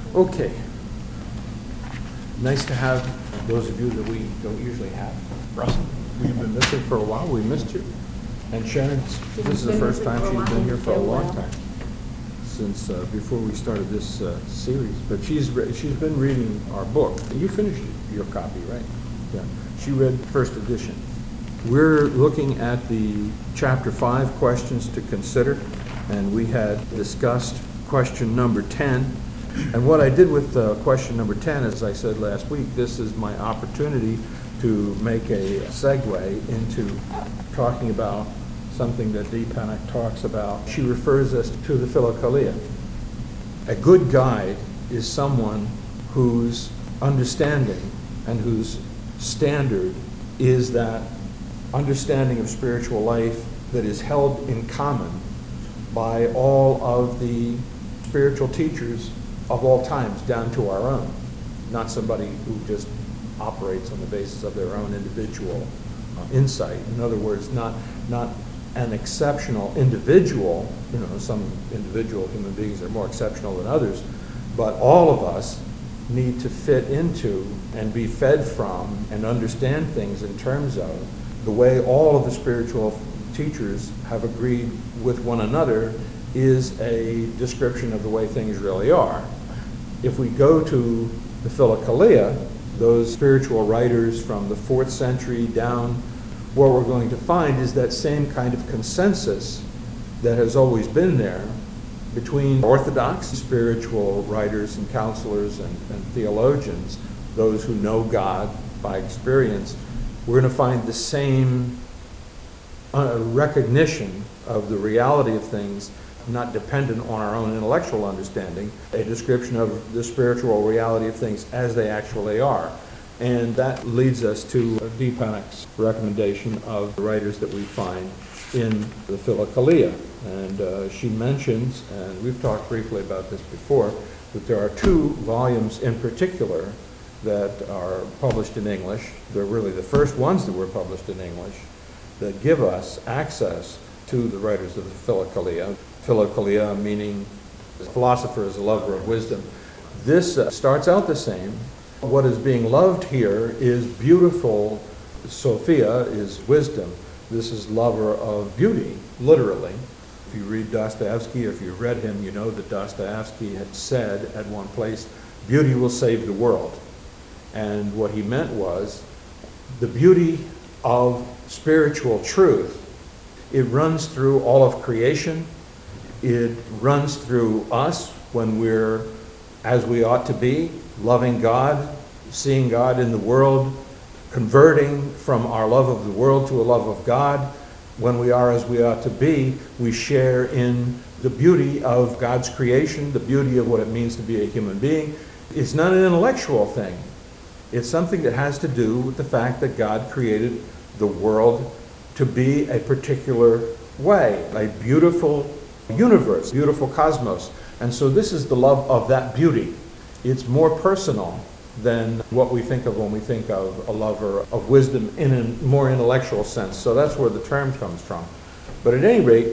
Okay. Nice to have those of you that we don't usually have. Russell, you've been missing for a while. We missed you. And Shannon, this is the first time she's been here for a long time, since before we started this series. But she's been reading our book. You finished your copy, right? Yeah. She read first edition. We're looking at the chapter 5 questions to consider, and we had discussed question number 10. And what I did with question number 10, as I said last week, this is my opportunity to make a segue into talking about something that Dee Panak talks about. She refers us to the Philokalia. A good guide is someone whose understanding and whose standard is that understanding of spiritual life that is held in common by all of the spiritual teachers of all times, down to our own. Not somebody who just operates on the basis of their own individual insight. In other words, not an exceptional individual. Some individual human beings are more exceptional than others, but all of us need to fit into and be fed from and understand things in terms of the way all of the spiritual teachers have agreed with one another is a description of the way things really are. If we go to the Philokalia, those spiritual writers from the 4th century down, what we're going to find is that same kind of consensus that has always been there between Orthodox spiritual writers and counselors and theologians, those who know God by experience. We're going to find the same recognition of the reality of things, not dependent on our own intellectual understanding, a description of the spiritual reality of things as they actually are. And that leads us to Dee Panak's recommendation of the writers that we find in the Philokalia. And she mentions, and we've talked briefly about this before, that there are 2 volumes in particular that are published in English. They're really the first ones that were published in English that give us access to the writers of the Philokalia. Philokalia meaning the philosopher is a lover of wisdom. This starts out the same. What is being loved here is beautiful. Sophia is wisdom. This is lover of beauty, literally. If you read Dostoevsky, or if you've read him, you know that Dostoevsky had said at one place, beauty will save the world. And what he meant was the beauty of spiritual truth. It runs through all of creation. It runs through us when we're as we ought to be, loving God, seeing God in the world, converting from our love of the world to a love of God. When we are as we ought to be, we share in the beauty of God's creation, the beauty of what it means to be a human being. It's not an intellectual thing. It's something that has to do with the fact that God created the world to be a particular way, a beautiful universe, beautiful cosmos. And so this is the love of that beauty. It's more personal than what we think of when we think of a lover of wisdom in a more intellectual sense. So that's where the term comes from. But at any rate,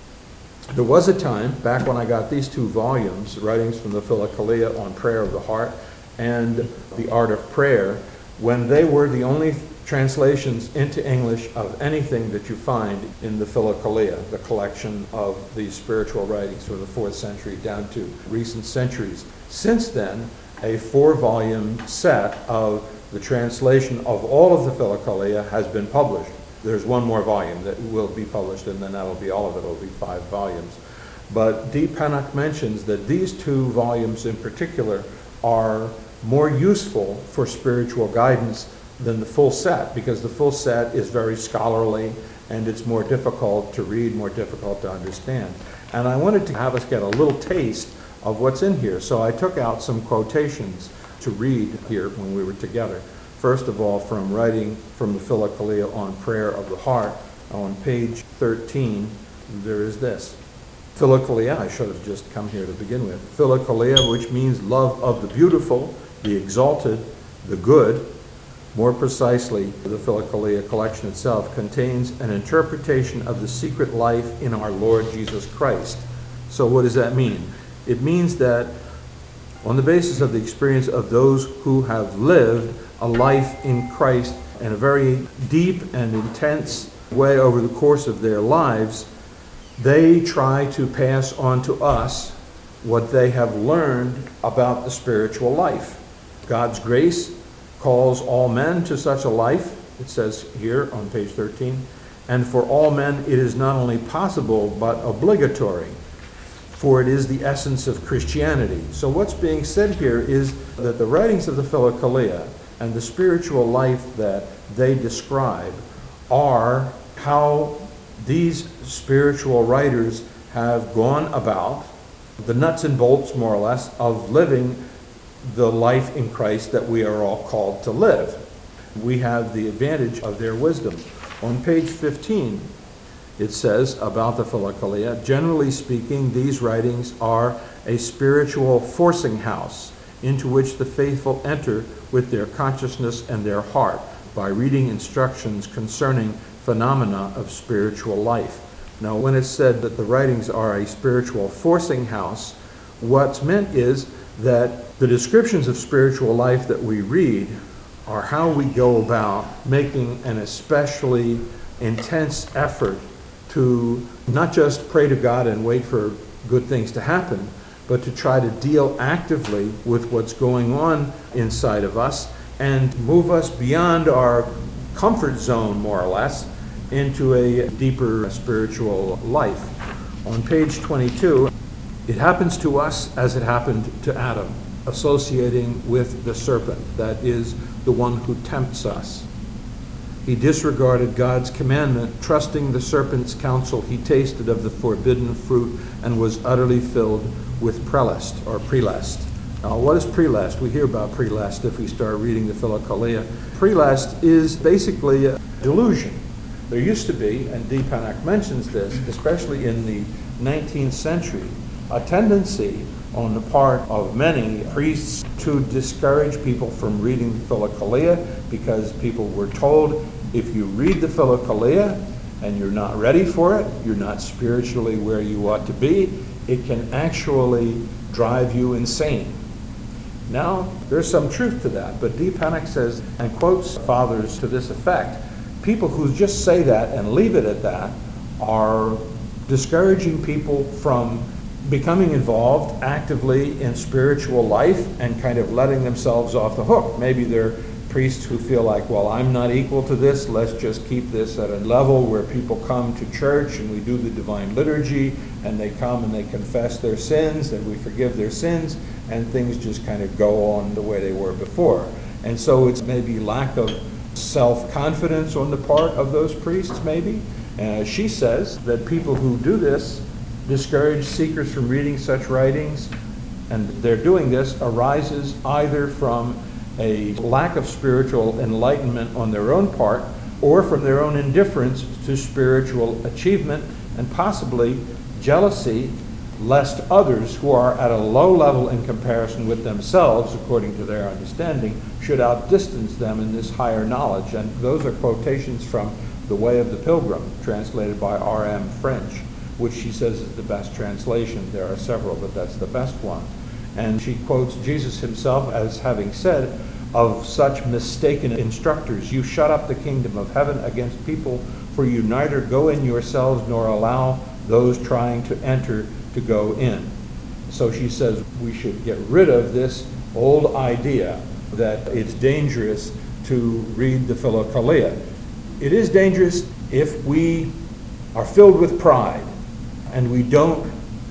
there was a time, back when I got these 2 volumes, writings from the Philokalia on prayer of the heart and the art of prayer, when they were the only translations into English of anything that you find in the Philokalia, the collection of these spiritual writings from the 4th century down to recent centuries. Since then, a 4-volume set of the translation of all of the Philokalia has been published. There's one more volume that will be published, and then that'll be all of it. It'll be 5 volumes. But Dee Panak mentions that these 2 volumes in particular are more useful for spiritual guidance than the full set, because the full set is very scholarly and it's more difficult to read, more difficult to understand. And I wanted to have us get a little taste of what's in here. So I took out some quotations to read here when we were together. First of all, from writing from the Philokalia on prayer of the heart, on page 13, there is this. Philokalia, I should have just come here to begin with. Philokalia, which means love of the beautiful, the exalted, the good. More precisely, the Philokalia collection itself contains an interpretation of the secret life in our Lord Jesus Christ. So what does that mean? It means that on the basis of the experience of those who have lived a life in Christ in a very deep and intense way over the course of their lives. They try to pass on to us what they have learned about the spiritual life. God's grace calls all men to such a life, it says here on page 13, and for all men it is not only possible but obligatory, for it is the essence of Christianity. So what's being said here is that the writings of the Philokalia and the spiritual life that they describe are how these spiritual writers have gone about the nuts and bolts, more or less, of living the life in Christ that we are all called to live. We have the advantage of their wisdom. On page 15, it says about the Philokalia, generally speaking, these writings are a spiritual forcing house into which the faithful enter with their consciousness and their heart by reading instructions concerning phenomena of spiritual life. Now, when it's said that the writings are a spiritual forcing house, what's meant is that the descriptions of spiritual life that we read are how we go about making an especially intense effort to not just pray to God and wait for good things to happen, but to try to deal actively with what's going on inside of us and move us beyond our comfort zone, more or less, into a deeper spiritual life. On page 22, it happens to us as it happened to Adam, associating with the serpent, that is, the one who tempts us. He disregarded God's commandment, trusting the serpent's counsel. He tasted of the forbidden fruit and was utterly filled with prelest, or prelest. Now, what is prelest? We hear about prelest if we start reading the Philokalia. Prelest is basically a delusion. There used to be, and Deepanak mentions this, especially in the 19th century, a tendency on the part of many priests to discourage people from reading the Philokalia, because people were told, if you read the Philokalia and you're not ready for it, you're not spiritually where you ought to be, it can actually drive you insane. Now, there's some truth to that, but Deepanak says, and quotes fathers to this effect, people who just say that and leave it at that are discouraging people from becoming involved actively in spiritual life and kind of letting themselves off the hook. Maybe they're priests who feel like, well, I'm not equal to this, let's just keep this at a level where people come to church and we do the divine liturgy and they come and they confess their sins and we forgive their sins and things just kind of go on the way they were before. And so it's maybe lack of self-confidence on the part of those priests, maybe. She says that people who do this discourage seekers from reading such writings, and their doing this arises either from a lack of spiritual enlightenment on their own part or from their own indifference to spiritual achievement, and possibly jealousy lest others who are at a low level in comparison with themselves, according to their understanding, should outdistance them in this higher knowledge. And those are quotations from The Way of the Pilgrim, translated by R.M. French, which she says is the best translation. There are several, but that's the best one. And she quotes Jesus himself as having said, of such mistaken instructors, you shut up the kingdom of heaven against people, for you neither go in yourselves nor allow those trying to enter to go in. So she says we should get rid of this old idea that it's dangerous to read the Philokalia. It is dangerous if we are filled with pride and we don't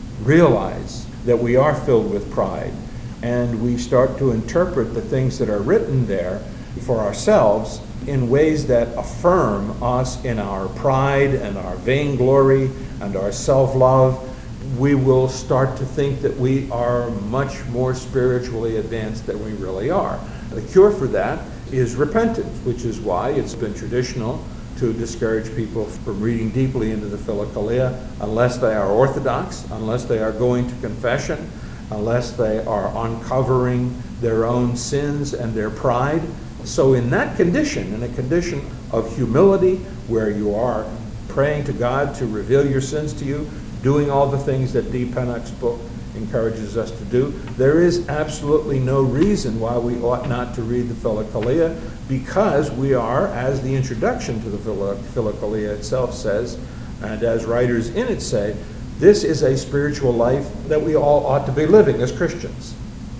realize that we are filled with pride, and we start to interpret the things that are written there for ourselves in ways that affirm us in our pride and our vainglory and our self-love. We will start to think that we are much more spiritually advanced than we really are. The cure for that is repentance, which is why it's been traditional to discourage people from reading deeply into the Philokalia unless they are orthodox, unless they are going to confession, unless they are uncovering their own sins and their pride. So in that condition, in a condition of humility where you are praying to God to reveal your sins to you, doing all the things that Deepanak's book encourages us to do. There is absolutely no reason why we ought not to read the Philokalia, because we are, as the introduction to the Philokalia itself says, and as writers in it say, this is a spiritual life that we all ought to be living as Christians.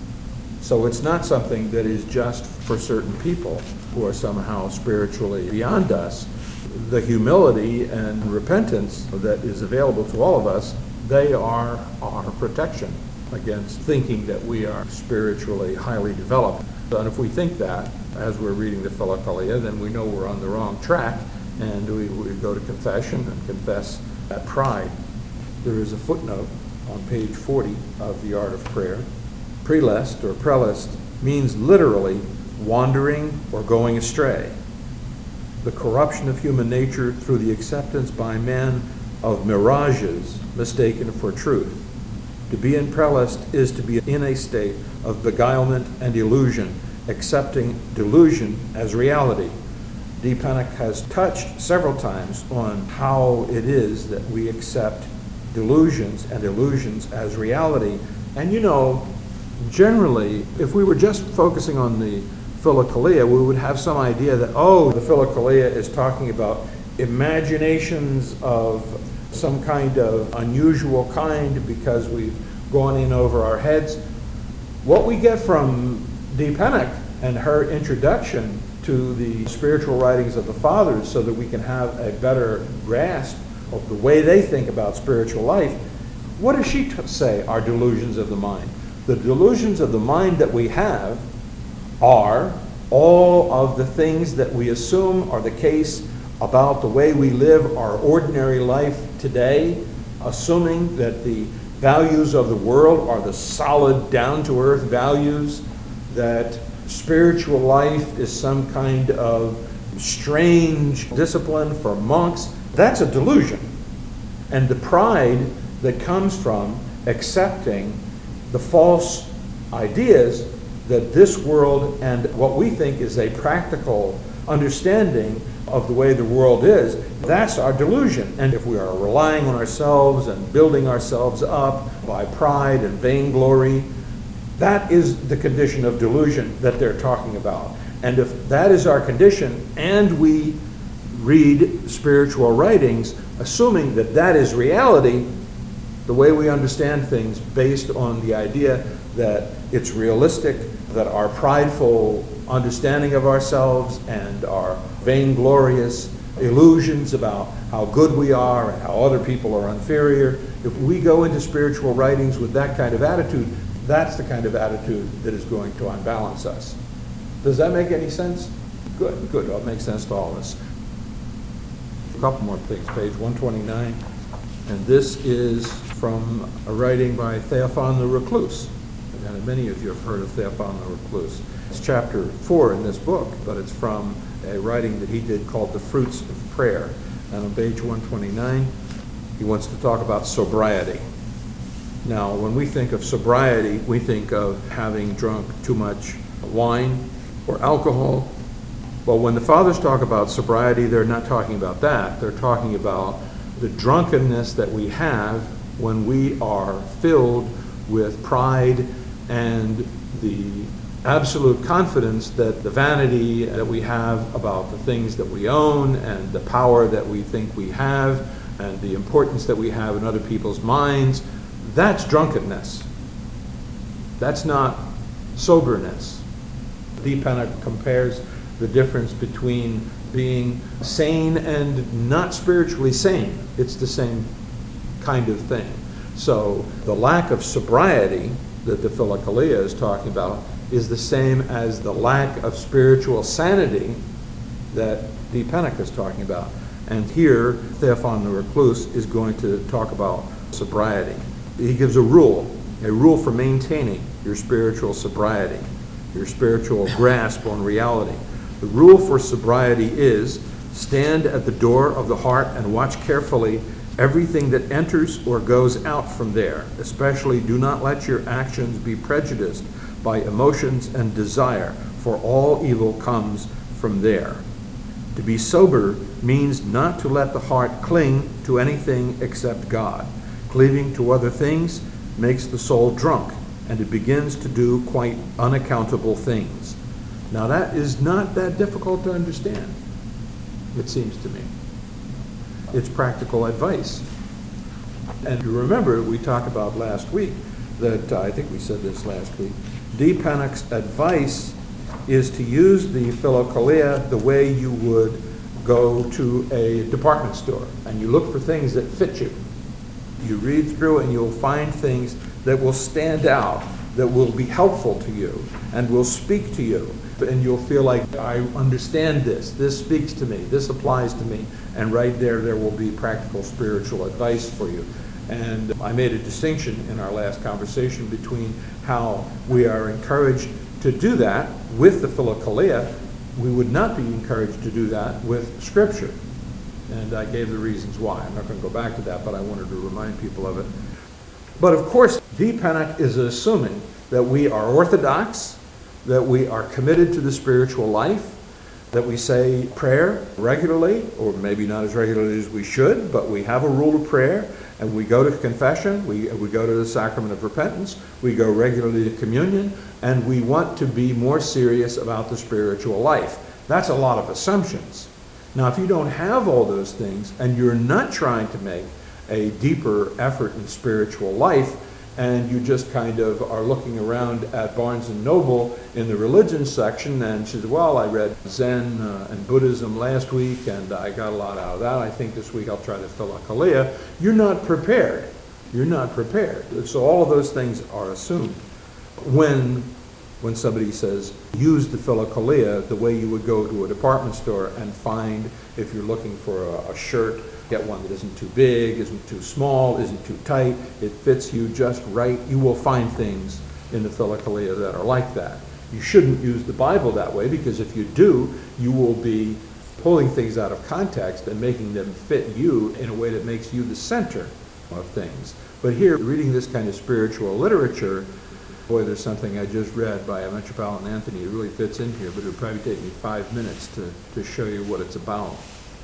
So it's not something that is just for certain people who are somehow spiritually beyond us. The humility and repentance that is available to all of us, they are our protection against thinking that we are spiritually highly developed. And if we think that as we're reading the Philokalia, then we know we're on the wrong track, and we go to confession and confess that pride. There is a footnote on page 40 of The Art of Prayer. Prelest or prelest means literally wandering or going astray. The corruption of human nature through the acceptance by man of mirages mistaken for truth. To be in prelest is to be in a state of beguilement and illusion, accepting delusion as reality. D. Pennock has touched several times on how it is that we accept delusions and illusions as reality. And generally, if we were just focusing on the Philokalia, we would have some idea that, the Philokalia is talking about imaginations of some kind of unusual kind because we've gone in over our heads. What we get from D. Pennock and her introduction to the spiritual writings of the Fathers so that we can have a better grasp of the way they think about spiritual life, what does she say are delusions of the mind? The delusions of the mind that we have are all of the things that we assume are the case about the way we live our ordinary life today, assuming that the values of the world are the solid, down-to-earth values, that spiritual life is some kind of strange discipline for monks. That's a delusion. And the pride that comes from accepting the false ideas that this world and what we think is a practical understanding of the way the world is, that's our delusion. And if we are relying on ourselves and building ourselves up by pride and vainglory, that is the condition of delusion that they're talking about. And if that is our condition, and we read spiritual writings assuming that that is reality, the way we understand things based on the idea that it's realistic, that our prideful understanding of ourselves and our vainglorious illusions about how good we are and how other people are inferior, if we go into spiritual writings with that kind of attitude, that's the kind of attitude that is going to unbalance us. Does that make any sense? Good. That makes sense to all of us. A couple more things. Page 129. And this is from a writing by Théophane le Reclus. And many of you have heard of Théophane le Reclus. It's chapter 4 in this book, but it's from a writing that he did called The Fruits of Prayer. And on page 129, he wants to talk about sobriety. Now, when we think of sobriety, we think of having drunk too much wine or alcohol. Well, when the Fathers talk about sobriety, they're not talking about that. They're talking about the drunkenness that we have when we are filled with pride and the absolute confidence that the vanity that we have about the things that we own and the power that we think we have and the importance that we have in other people's minds, that's drunkenness. That's not soberness. D. Pennock compares the difference between being sane and not spiritually sane. It's the same kind of thing. So the lack of sobriety that the Philokalia is talking about is the same as the lack of spiritual sanity that D. Pennock is talking about. And here, Théophane le Reclus is going to talk about sobriety. He gives a rule for maintaining your spiritual sobriety, your spiritual grasp on reality. The rule for sobriety is, stand at the door of the heart and watch carefully everything that enters or goes out from there. Especially do not let your actions be prejudiced by emotions and desire, for all evil comes from there. To be sober means not to let the heart cling to anything except God. Cleaving to other things makes the soul drunk, and it begins to do quite unaccountable things. Now that is not that difficult to understand, it seems to me. It's practical advice. And you remember, we talked about last week, that I think we said this last week, D. Pennock's advice is to use the philokalia the way you would go to a department store, and you look for things that fit you. You read through and you'll find things that will stand out, that will be helpful to you, and will speak to you. And you'll feel like, I understand this speaks to me, this applies to me, and right there will be practical spiritual advice for you. And I made a distinction in our last conversation between how we are encouraged to do that with the philokalia. We would not be encouraged to do that with Scripture. And I gave the reasons why. I'm not going to go back to that, but I wanted to remind people of it. But of course, D. Pennock is assuming that we are orthodox, that we are committed to the spiritual life, that we say prayer regularly, or maybe not as regularly as we should, but we have a rule of prayer, and we go to confession, we go to the sacrament of repentance, we go regularly to communion, and we want to be more serious about the spiritual life. That's a lot of assumptions. Now, if you don't have all those things, and you're not trying to make a deeper effort in spiritual life, and you just kind of are looking around at Barnes & Noble in the religion section, and she says, well, I read Zen and Buddhism last week, and I got a lot out of that. I think this week I'll try the philokalia. You're not prepared. You're not prepared. So all of those things are assumed. When somebody says, use the philokalia the way you would go to a department store and find, if you're looking for a shirt, get one that isn't too big, isn't too small, isn't too tight, it fits you just right. You will find things in the philokalia that are like that. You shouldn't use the Bible that way, because if you do, you will be pulling things out of context and making them fit you in a way that makes you the center of things. But here, reading this kind of spiritual literature, boy, there's something I just read by a Metropolitan Anthony. It really fits in here, but it would probably take me 5 minutes to show you what it's about.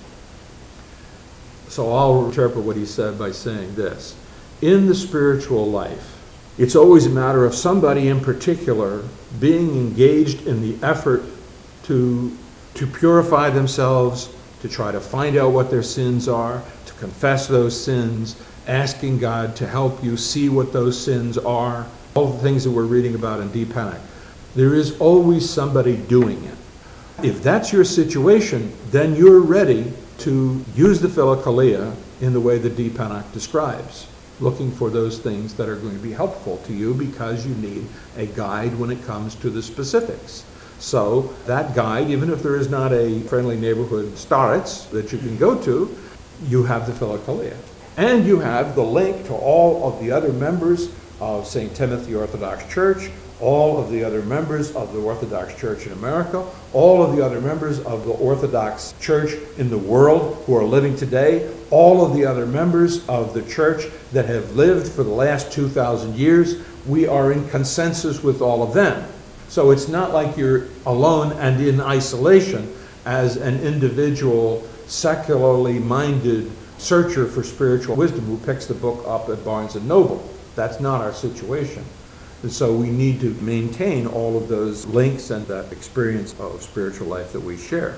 So I'll interpret what he said by saying this. In the spiritual life, it's always a matter of somebody in particular being engaged in the effort to purify themselves, to try to find out what their sins are, to confess those sins, asking God to help you see what those sins are, all the things that we're reading about in D. Pennock. There is always somebody doing it. If that's your situation, then you're ready to use the philokalia in the way that D. Pennock describes, looking for those things that are going to be helpful to you, because you need a guide when it comes to the specifics. So that guide, even if there is not a friendly neighborhood starets that you can go to, you have the philokalia. And you have the link to all of the other members of St. Timothy Orthodox Church, all of the other members of the Orthodox Church in America, all of the other members of the Orthodox Church in the world who are living today, all of the other members of the church that have lived for the last 2,000 years. We are in consensus with all of them. So it's not like you're alone and in isolation as an individual, secularly minded searcher for spiritual wisdom who picks the book up at Barnes & Noble. That's not our situation. And so we need to maintain all of those links and that experience of spiritual life that we share.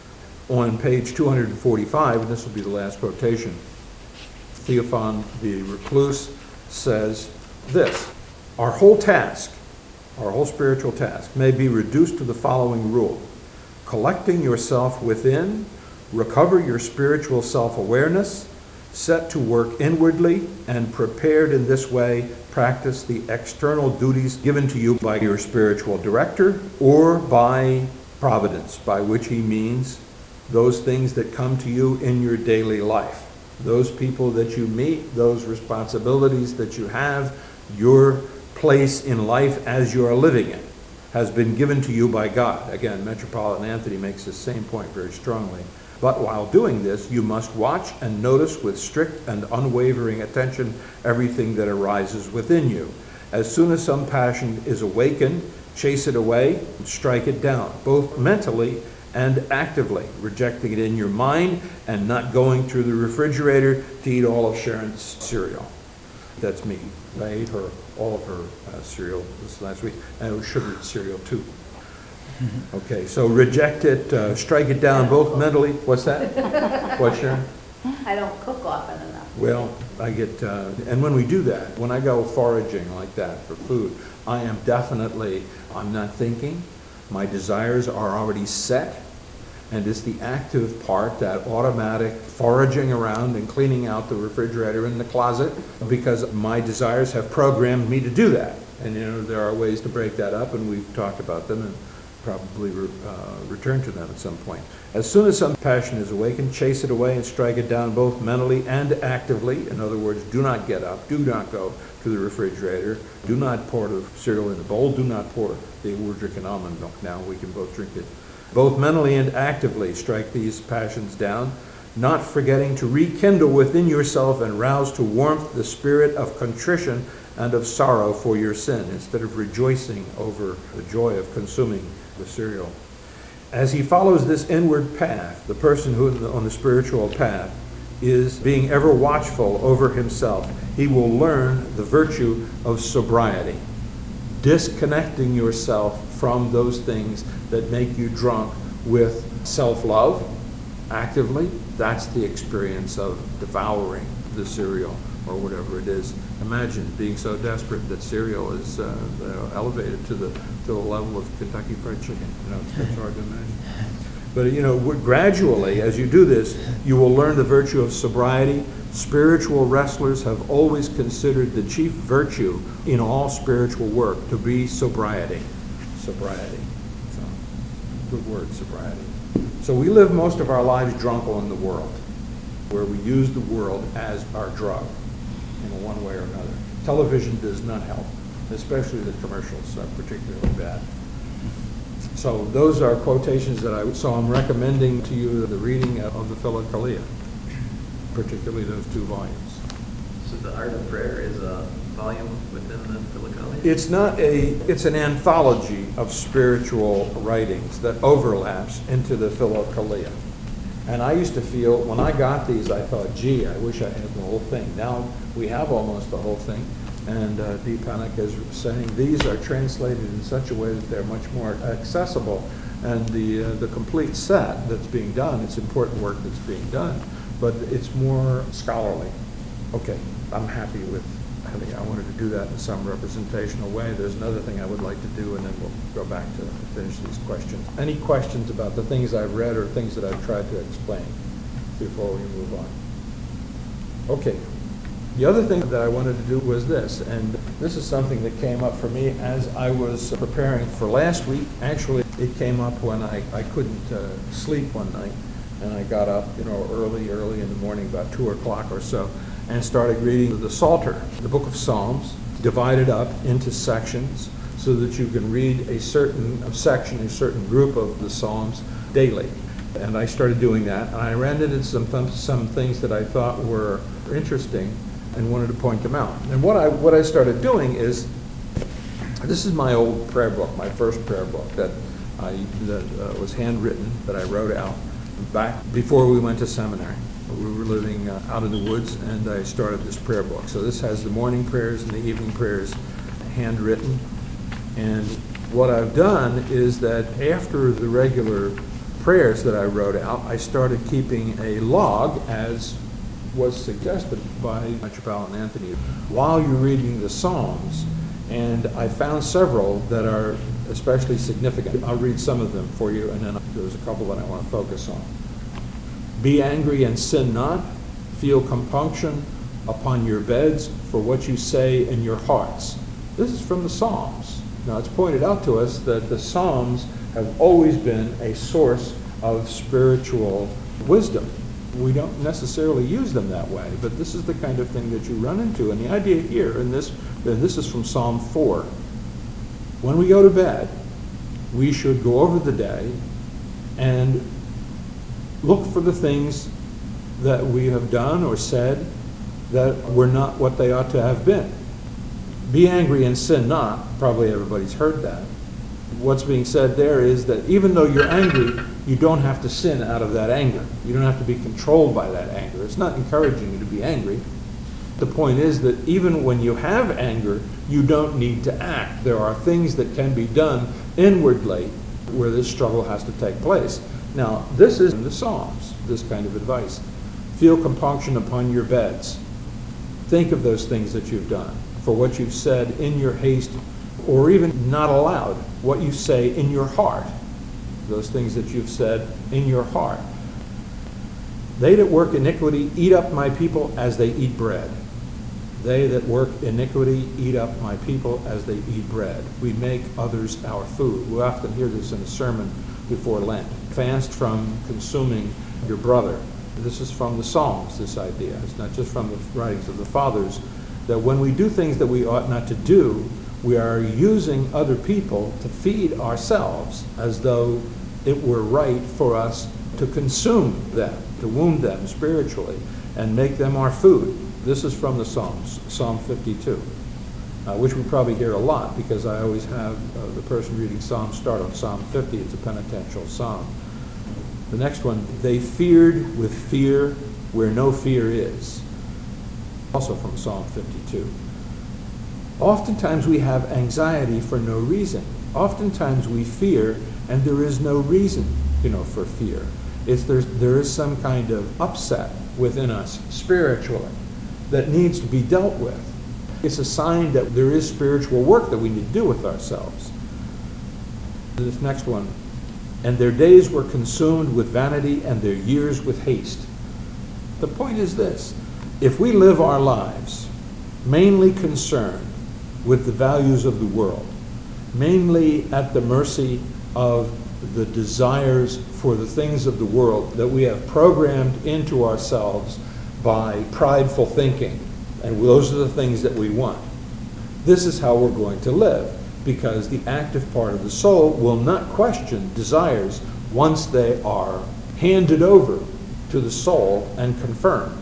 On page 245, and this will be the last quotation, Theophan the Recluse says this: our whole task, our whole spiritual task, may be reduced to the following rule: collecting yourself within, recover your spiritual self-awareness, set to work inwardly, and prepared in this way, practice the external duties given to you by your spiritual director or by providence, by which he means those things that come to you in your daily life. Those people that you meet, those responsibilities that you have, your place in life as you are living it has been given to you by God. Again, Metropolitan Anthony makes the same point very strongly. But while doing this, you must watch and notice with strict and unwavering attention everything that arises within you. As soon as some passion is awakened, chase it away and strike it down, both mentally and actively, rejecting it in your mind and not going through the refrigerator to eat all of Sharon's cereal. That's me. I ate all of her cereal this last week, and it was sugared cereal too. Okay, so reject it, strike it down both mentally. What's that? What, Sharon? I don't cook often enough. Well, I get, and when we do that, when I go foraging like that for food, I am definitely, I'm not thinking, my desires are already set, and it's the active part, that automatic foraging around and cleaning out the refrigerator and the closet, because my desires have programmed me to do that. And you know, there are ways to break that up, and we've talked about them and probably return to them at some point. As soon as some passion is awakened, chase it away and strike it down both mentally and actively. In other words, do not get up, do not go to the refrigerator, do not pour the cereal in the bowl, do not pour we're drinking almond milk now, we can both drink it. Both mentally and actively strike these passions down, not forgetting to rekindle within yourself and rouse to warmth the spirit of contrition and of sorrow for your sin, instead of rejoicing over the joy of consuming the cereal. As he follows this inward path, the person who on the spiritual path is being ever watchful over himself. He will learn the virtue of sobriety, disconnecting yourself from those things that make you drunk with self-love actively. That's the experience of devouring the cereal or whatever it is. Imagine being so desperate that cereal is elevated to the level of Kentucky Fried Chicken. You know, it's hard to imagine. But you know, gradually, as you do this, you will learn the virtue of sobriety. Spiritual wrestlers have always considered the chief virtue in all spiritual work to be sobriety. Sobriety. So, good word, sobriety. So we live most of our lives drunk on the world, where we use the world as our drug in one way or another. Television does not help, especially the commercials are particularly bad. So those are quotations that I'm recommending to you the reading of the Philokalia, particularly those two volumes. So the Art of Prayer is a volume within the Philokalia? It's an anthology of spiritual writings that overlaps into the Philokalia. And I used to feel, when I got these, I thought, gee, I wish I had the whole thing. Now we have almost the whole thing. And Deepanik is saying these are translated in such a way that they're much more accessible. And the complete set that's being done, it's important work that's being done, but it's more scholarly. Okay, I'm happy with having, I wanted to do that in some representational way. There's another thing I would like to do, and then we'll go back to finish these questions. Any questions about the things I've read or things that I've tried to explain before we move on? Okay. The other thing that I wanted to do was this, and this is something that came up for me as I was preparing for last week. Actually, it came up when I couldn't sleep one night, and I got up, you know, early in the morning, about 2 o'clock or so, and started reading the Psalter, the book of Psalms, divided up into sections so that you can read a certain section, a certain group of the Psalms daily. And I started doing that, and I ran into some things that I thought were interesting and wanted to point them out. And what I started doing is, this is my old prayer book, my first prayer book that was handwritten, that I wrote out back before we went to seminary. We were living out in the woods, and I started this prayer book. So this has the morning prayers and the evening prayers handwritten. And what I've done is that after the regular prayers that I wrote out, I started keeping a log, as was suggested by Metropolitan Anthony, while you're reading the Psalms. And I found several that are especially significant. I'll read some of them for you, and then there's a couple that I want to focus on. Be angry and sin not. Feel compunction upon your beds for what you say in your hearts. This is from the Psalms. Now, it's pointed out to us that the Psalms have always been a source of spiritual wisdom. We don't necessarily use them that way, but this is the kind of thing that you run into. And the idea here, and this is from Psalm 4. When we go to bed, we should go over the day and look for the things that we have done or said that were not what they ought to have been. Be angry and sin not. Probably everybody's heard that. What's being said there is that even though you're angry, you don't have to sin out of that anger. You don't have to be controlled by that anger. It's not encouraging you to be angry. The point is that even when you have anger, you don't need to act. There are things that can be done inwardly where this struggle has to take place. Now, this is in the Psalms, this kind of advice. Feel compunction upon your beds. Think of those things that you've done, for what you've said in your haste, or even not aloud, what you say in your heart. Those things that you've said in your heart. They that work iniquity eat up my people as they eat bread. They that work iniquity eat up my people as they eat bread. We make others our food. We often hear this in a sermon before Lent. Fast from consuming your brother. This is from the Psalms, this idea. It's not just from the writings of the fathers, that when we do things that we ought not to do, we are using other people to feed ourselves as though it were right for us to consume them, to wound them spiritually, and make them our food. This is from the Psalms, Psalm 52, which we probably hear a lot because I always have the person reading Psalms start on Psalm 50. It's a penitential psalm. The next one, they feared with fear where no fear is. Also from Psalm 52. Oftentimes we have anxiety for no reason. Oftentimes we fear and there is no reason, for fear. There is some kind of upset within us spiritually that needs to be dealt with. It's a sign that there is spiritual work that we need to do with ourselves. This next one, and their days were consumed with vanity and their years with haste. The point is this: if we live our lives mainly concerned with the values of the world, mainly at the mercy of the desires for the things of the world that we have programmed into ourselves by prideful thinking, and those are the things that we want, this is how we're going to live, because the active part of the soul will not question desires once they are handed over to the soul and confirmed.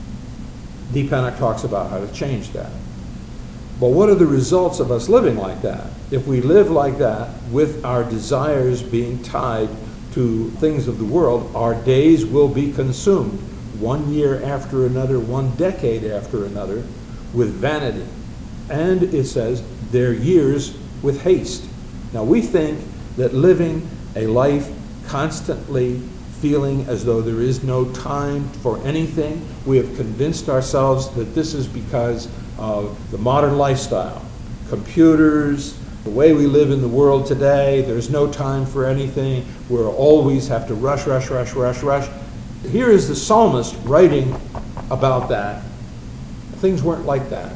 D. Pennock talks about how to change that. But what are the results of us living like that? If we live like that with our desires being tied to things of the world, our days will be consumed 1 year after another, 1 decade after another, with vanity. And it says, their years with haste. Now we think that living a life constantly feeling as though there is no time for anything, we have convinced ourselves that this is because of the modern lifestyle. Computers, the way we live in the world today, there's no time for anything. We always have to rush, rush, rush, rush, rush. Here is the psalmist writing about that. Things weren't like that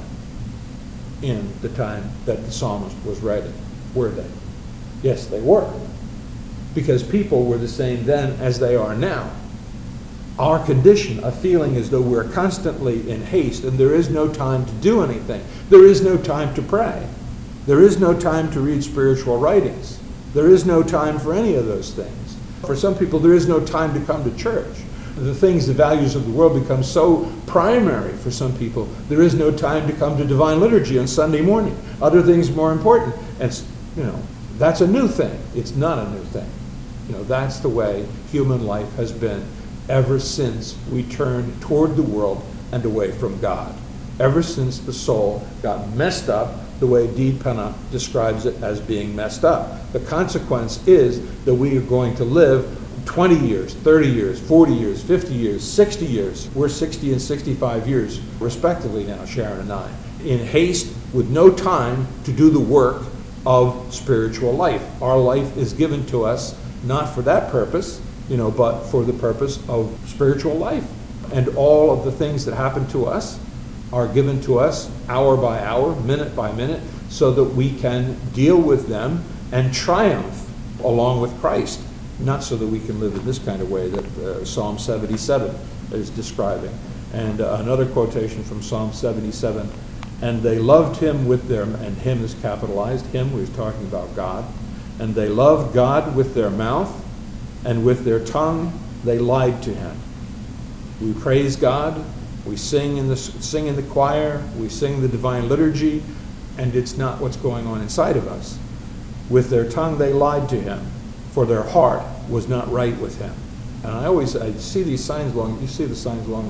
in the time that the psalmist was writing, were they? Yes, they were. Because people were the same then as they are now. Our condition of feeling as though we're constantly in haste and there is no time to do anything. There is no time to pray. There is no time to read spiritual writings. There is no time for any of those things. For some people, there is no time to come to church. The things, the values of the world become so primary for some people. There is no time to come to divine liturgy on Sunday morning. Other things more important. And, that's a new thing. It's not a new thing. That's the way human life has been ever since we turned toward the world and away from God. Ever since the soul got messed up the way D. Pennock describes it as being messed up. The consequence is that we are going to live 20 years, 30 years, 40 years, 50 years, 60 years. We're 60 and 65 years, respectively now, Sharon and I, in haste with no time to do the work of spiritual life. Our life is given to us not for that purpose, but for the purpose of spiritual life. And all of the things that happen to us are given to us hour by hour, minute by minute, so that we can deal with them and triumph along with Christ. Not so that we can live in this kind of way that Psalm 77 is describing. And another quotation from Psalm 77, and they loved him with their, and him is capitalized, him, we're talking about God, and they loved God with their mouth, and with their tongue they lied to him. We praise God, we sing in the choir, we sing the divine liturgy, and it's not what's going on inside of us. With their tongue they lied to him, for their heart was not right with him. And I see these signs you see the signs along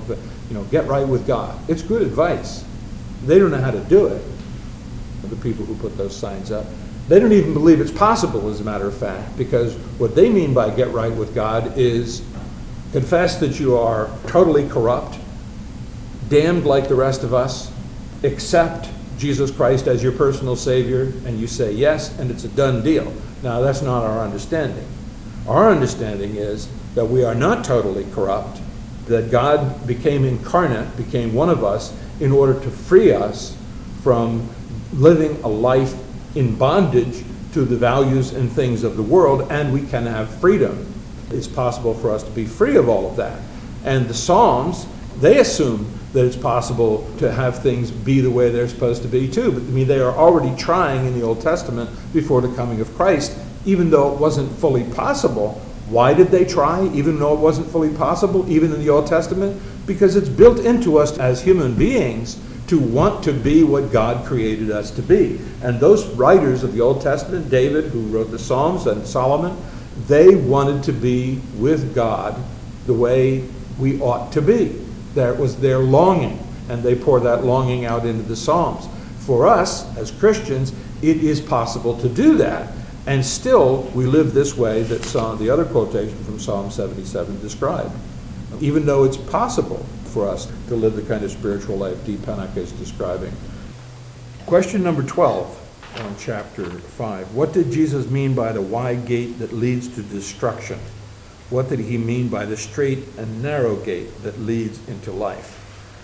get right with God. It's good advice. They don't know how to do it, the people who put those signs up. They don't even believe it's possible, as a matter of fact, because what they mean by get right with God is confess that you are totally corrupt, damned like the rest of us, accept Jesus Christ as your personal Savior, and you say yes, and it's a done deal. Now, that's not our understanding. Our understanding is that we are not totally corrupt, that God became incarnate, became one of us, in order to free us from living a life in bondage to the values and things of the world, and we can have freedom. It's possible for us to be free of all of that. And the Psalms, they assume that it's possible to have things be the way they're supposed to be too. But they are already trying in the Old Testament before the coming of Christ, even though it wasn't fully possible. Why did they try, even though it wasn't fully possible, even in the Old Testament? Because it's built into us as human beings to want to be what God created us to be. And those writers of the Old Testament, David, who wrote the Psalms, and Solomon, they wanted to be with God the way we ought to be. That was their longing, and they pour that longing out into the Psalms. For us, as Christians, it is possible to do that, and still we live this way that the other quotation from Psalm 77 described. Even though it's possible for us to live the kind of spiritual life D. Pennock is describing. Question number 12 on chapter 5. What did Jesus mean by the wide gate that leads to destruction? What did he mean by the straight and narrow gate that leads into life?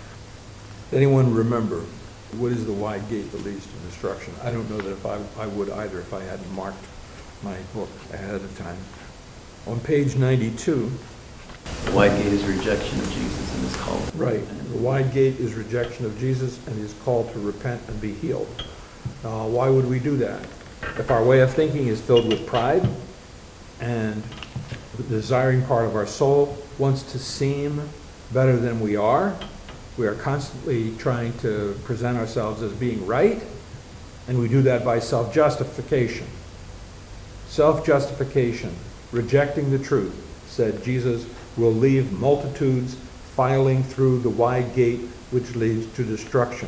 Anyone remember, what is the wide gate that leads to destruction? I don't know that if I would either if I hadn't marked my book ahead of time. On page 92. The wide gate is rejection of Jesus and his call. Right. The wide gate is rejection of Jesus and his call to repent and be healed. Why would we do that? If our way of thinking is filled with pride and the desiring part of our soul wants to seem better than we are constantly trying to present ourselves as being right, and we do that by self-justification. Self-justification, rejecting the truth, said Jesus will leave multitudes filing through the wide gate which leads to destruction.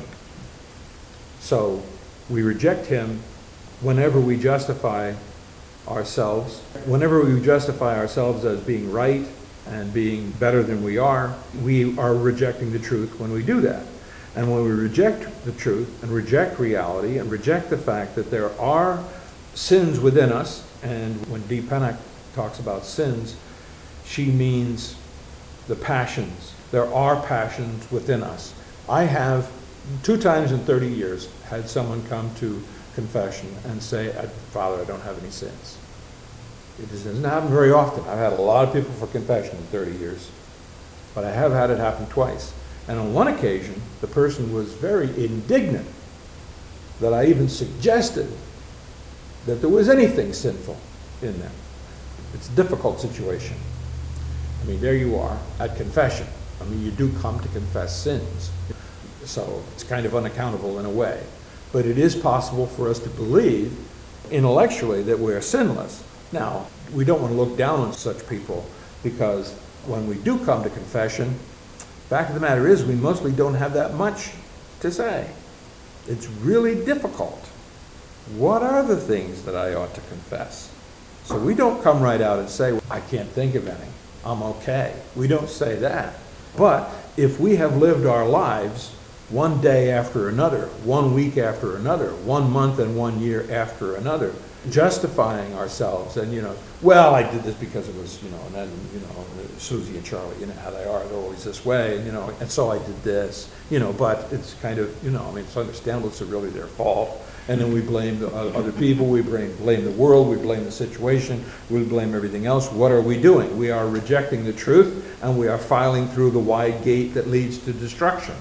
So we reject him whenever we justify ourselves. Whenever we justify ourselves as being right and being better than we are rejecting the truth when we do that. And when we reject the truth and reject reality and reject the fact that there are sins within us, and when D. Pennock talks about sins, she means the passions. There are passions within us. I have 2 times in 30 years had someone come to confession and say, Father, I don't have any sins. It doesn't happen very often. I've had a lot of people for confession in 30 years, but I have had it happen twice. And on one occasion, the person was very indignant that I even suggested that there was anything sinful in them. It's a difficult situation. There you are at confession. You do come to confess sins. So it's kind of unaccountable in a way. But it is possible for us to believe intellectually that we are sinless. Now, we don't want to look down on such people, because when we do come to confession, the fact of the matter is we mostly don't have that much to say. It's really difficult. What are the things that I ought to confess? So we don't come right out and say, I can't think of any. I'm okay. We don't say that. But if we have lived our lives one day after another, 1 week after another, 1 month and 1 year after another, justifying ourselves, and well, I did this because it was, and then Susie and Charlie, how they are, they're always this way, and so I did this, but it's kind of, it's understandable, it's really their fault. And then we blame the other people, we blame the world, we blame the situation, we blame everything else. What are we doing? We are rejecting the truth, and we are filing through the wide gate that leads to destruction.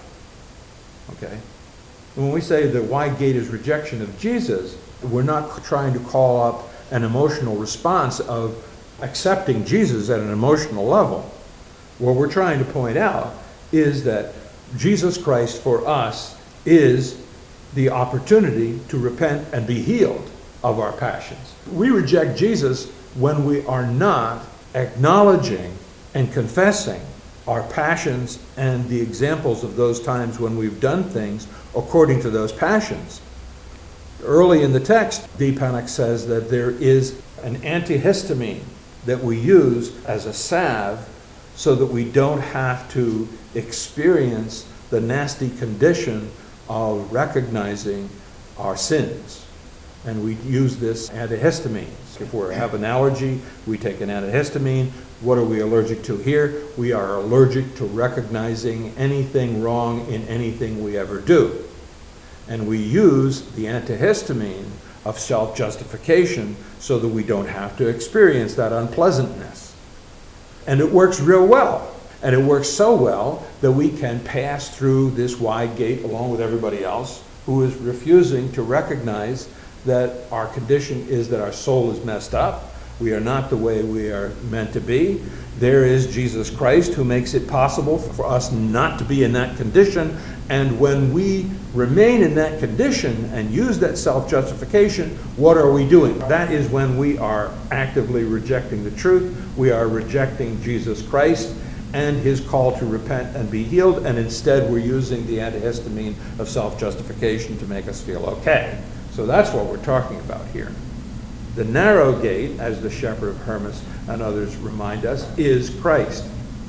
Okay? And when we say the wide gate is rejection of Jesus, we're not trying to call up an emotional response of accepting Jesus at an emotional level. What we're trying to point out is that Jesus Christ for us is the opportunity to repent and be healed of our passions. We reject Jesus when we are not acknowledging and confessing our passions and the examples of those times when we've done things according to those passions. Early in the text, Deepanak says that there is an antihistamine that we use as a salve so that we don't have to experience the nasty condition of recognizing our sins. And we use this antihistamine. If we have an allergy, we take an antihistamine. What are we allergic to here? We are allergic to recognizing anything wrong in anything we ever do. And we use the antihistamine of self-justification so that we don't have to experience that unpleasantness. And it works real well. And it works so well that we can pass through this wide gate along with everybody else who is refusing to recognize that our condition is that our soul is messed up. We are not the way we are meant to be. There is Jesus Christ who makes it possible for us not to be in that condition. And when we remain in that condition and use that self-justification, what are we doing? That is when we are actively rejecting the truth. We are rejecting Jesus Christ and his call to repent and be healed, and instead we're using the antihistamine of self-justification to make us feel okay. So that's what we're talking about here. The narrow gate, as the shepherd of Hermas and others remind us, is Christ.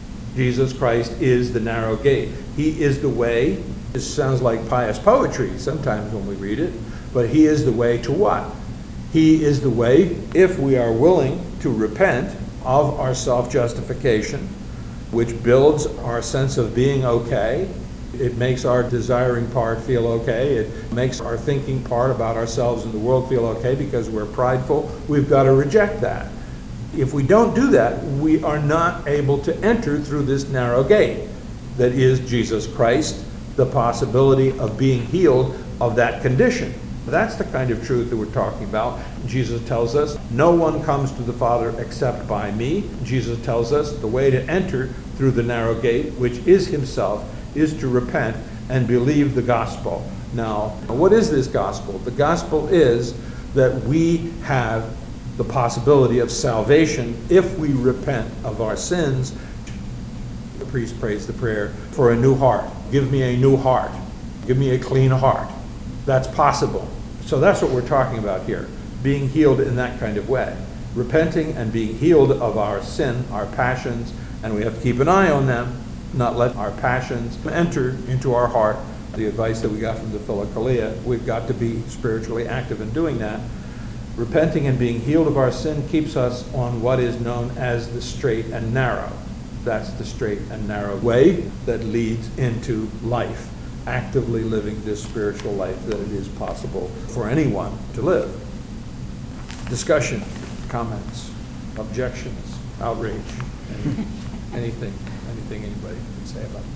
Jesus Christ is the narrow gate. He is the way. This sounds like pious poetry sometimes when we read it, but he is the way to what? He is the way, if we are willing to repent of our self-justification, which builds our sense of being okay. It makes our desiring part feel okay. It makes our thinking part about ourselves and the world feel okay because we're prideful. We've got to reject that. If we don't do that, we are not able to enter through this narrow gate that is Jesus Christ, the possibility of being healed of that condition. That's the kind of truth that we're talking about. Jesus tells us, no one comes to the Father except by me. Jesus tells us the way to enter through the narrow gate, which is himself, is to repent and believe the gospel. Now, what is this gospel? The gospel is that we have the possibility of salvation if we repent of our sins. The priest prays the prayer for a new heart. Give me a new heart. Give me a clean heart. That's possible. So that's what we're talking about here, being healed in that kind of way. Repenting and being healed of our sin, our passions, and we have to keep an eye on them, not let our passions enter into our heart. The advice that we got from the Philokalia, we've got to be spiritually active in doing that. Repenting and being healed of our sin keeps us on what is known as the straight and narrow. That's the straight and narrow way that leads into life, actively living this spiritual life that it is possible for anyone to live. Discussion, comments, objections, outrage, anything anybody can say about it.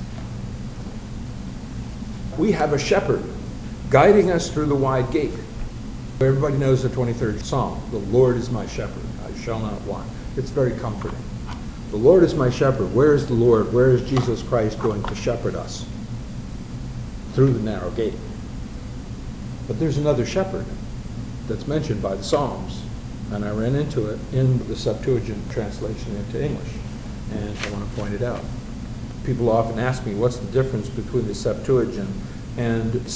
We have a shepherd guiding us through the wide gate. Everybody knows the 23rd Psalm. The Lord is my shepherd, I shall not want. It's very comforting. The Lord is my shepherd. Where is the Lord? Where is Jesus Christ going to shepherd us? Through the narrow gate. But there's another shepherd that's mentioned by the Psalms, and I ran into it in the Septuagint translation into English, and I want to point it out. People often ask me, what's the difference between the Septuagint and